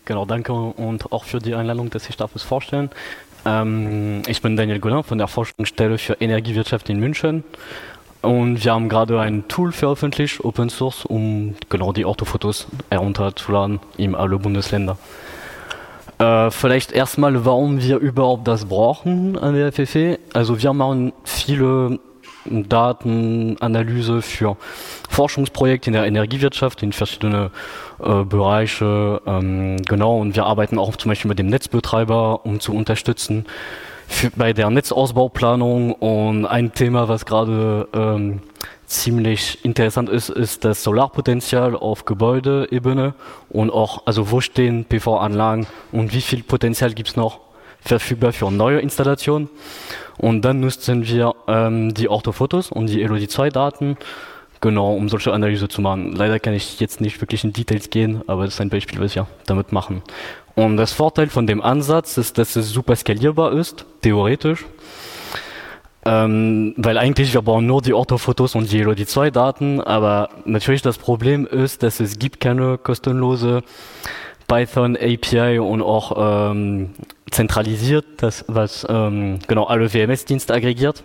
Genau, danke und auch für die Einladung, dass ich darf es vorstellen. Ich bin Daniel Godin von der Forschungsstelle für Energiewirtschaft in München und wir haben gerade ein Tool veröffentlicht, Open Source, um genau die Orthofotos herunterzuladen in alle Bundesländer. Vielleicht erstmal, warum wir überhaupt das brauchen an der FFE. Also wir machen viele Datenanalyse für Forschungsprojekte in der Energiewirtschaft in verschiedene Bereiche. Genau, und wir arbeiten auch zum Beispiel mit dem Netzbetreiber, um zu unterstützen bei der Netzausbauplanung. Und ein Thema, was gerade ziemlich interessant ist, ist das Solarpotenzial auf Gebäudeebene und auch, also wo stehen PV-Anlagen und wie viel Potenzial gibt es noch verfügbar für neue Installationen. Und dann nutzen wir die Orthofotos und die LOD2-Daten, genau, um solche Analyse zu machen. Leider kann ich jetzt nicht wirklich in Details gehen, aber das ist ein Beispiel, was wir damit machen. Und das Vorteil von dem Ansatz ist, dass es super skalierbar ist, theoretisch. Weil eigentlich wir brauchen nur die Orthofotos und die LOD2-Daten, aber natürlich das Problem ist, dass es gibt keine kostenlose Python API und auch zentralisiert, das was genau alle WMS-Dienste aggregiert.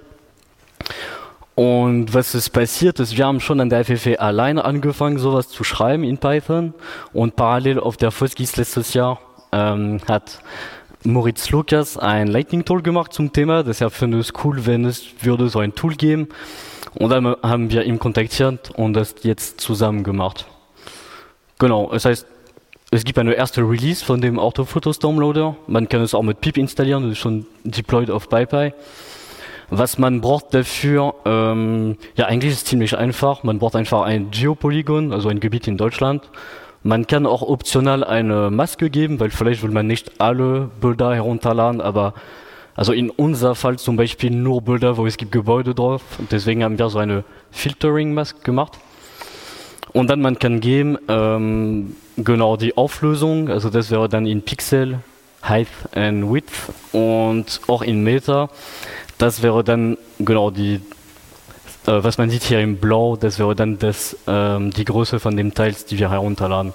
Und was ist passiert ist, wir haben schon an der FFE alleine angefangen, sowas zu schreiben in Python und parallel auf der FOSGIS letztes Jahr hat Moritz Lukas ein Lightning-Tool gemacht zum Thema. Deshalb finde ich es cool, wenn es würde so ein Tool geben. Und dann haben wir ihn kontaktiert und das jetzt zusammen gemacht. Genau, das heißt, es gibt eine erste Release von dem Orthofotos-Downloader. Man kann es auch mit pip installieren, das ist schon deployed auf PyPy. Was man braucht dafür, ja eigentlich ist es ziemlich einfach. Man braucht einfach ein Geopolygon, also ein Gebiet in Deutschland. Man kann auch optional eine Maske geben, weil vielleicht will man nicht alle Bilder herunterladen, aber also in unser Fall zum Beispiel nur Bilder, wo es gibt Gebäude drauf. Und deswegen haben wir so eine Filtering-Maske gemacht. Und dann man kann geben, genau die Auflösung, also das wäre dann in Pixel, Height and Width und auch in Meter. Das wäre dann genau die was man sieht hier im Blau, das wäre dann die Größe von den Teils, die wir herunterladen.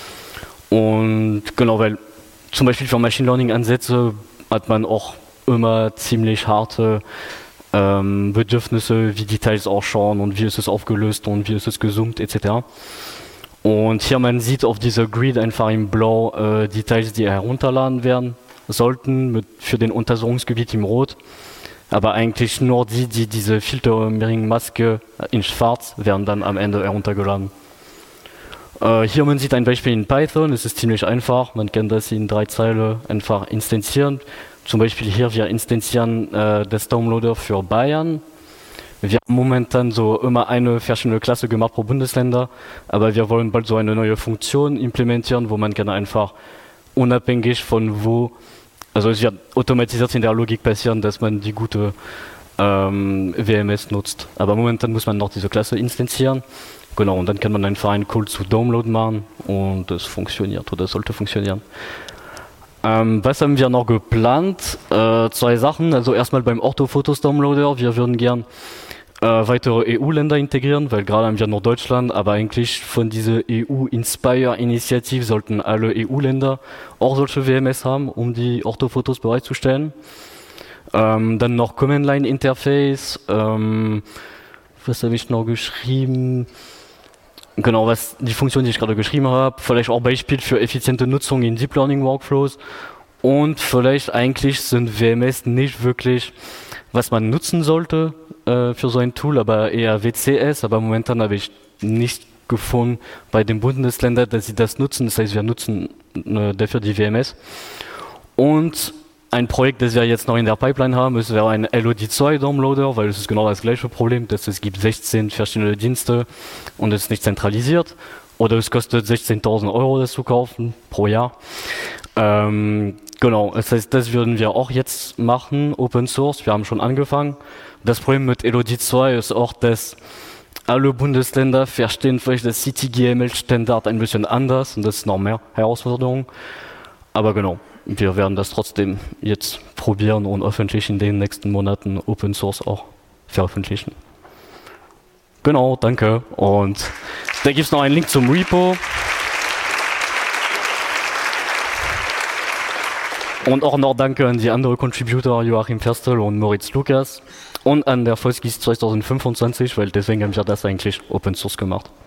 Und genau, weil zum Beispiel für Machine Learning Ansätze hat man auch immer ziemlich harte Bedürfnisse, wie die Teils ausschauen und wie ist es aufgelöst und wie ist es gezoomt etc. Und hier man sieht auf dieser Grid einfach im Blau die Teils, die herunterladen werden sollten, für den Untersuchungsgebiet im Rot. Aber eigentlich nur die diese Filtering-Maske in schwarz werden dann am Ende heruntergeladen. Hier man sieht ein Beispiel in Python, es ist ziemlich einfach, man kann das in 3 Zeilen einfach instanzieren. Zum Beispiel hier, wir instanzieren das Downloader für Bayern. Wir haben momentan so immer eine verschiedene Klasse gemacht pro Bundesländer, aber wir wollen bald so eine neue Funktion implementieren, wo man kann einfach unabhängig von wo, also es wird automatisiert in der Logik passieren, dass man die gute WMS nutzt. Aber momentan muss man noch diese Klasse instanzieren. Genau, und dann kann man einfach einen Call zu Download machen und das funktioniert oder sollte funktionieren. Was haben wir noch geplant? 2 Sachen. Also erstmal beim Orthofotos Downloader. Wir würden gern weitere EU-Länder integrieren, weil gerade haben wir nur Deutschland, aber eigentlich von dieser EU-Inspire-Initiative sollten alle EU-Länder auch solche WMS haben, um die Orthofotos bereitzustellen. Dann noch Command-Line-Interface. Was habe ich noch geschrieben? Genau, was die Funktion, die ich gerade geschrieben habe. Vielleicht auch Beispiel für effiziente Nutzung in Deep Learning Workflows. Und vielleicht eigentlich sind WMS nicht wirklich, was man nutzen sollte für so ein Tool, aber eher WCS. Aber momentan habe ich nicht gefunden bei den Bundesländern, dass sie das nutzen. Das heißt, wir nutzen dafür die WMS. Und ein Projekt, das wir jetzt noch in der Pipeline haben, es wäre ein LOD2-Downloader, weil es ist genau das gleiche Problem, dass es gibt 16 verschiedene Dienste und es ist nicht zentralisiert. Oder es kostet 16.000 € das zu kaufen pro Jahr. Genau, das heißt, das würden wir auch jetzt machen, Open Source, wir haben schon angefangen. Das Problem mit LOD2 ist auch, dass alle Bundesländer verstehen vielleicht das CTGML-Standard ein bisschen anders und das ist noch mehr Herausforderung. Aber genau, wir werden das trotzdem jetzt probieren und öffentlich in den nächsten Monaten Open Source auch veröffentlichen. Genau, danke. Und da gibt es noch einen Link zum Repo. Und auch noch danke an die anderen Contributor Joachim Ferstel und Moritz Lukas und an der FOSGIS 2025, weil deswegen haben wir das eigentlich Open Source gemacht.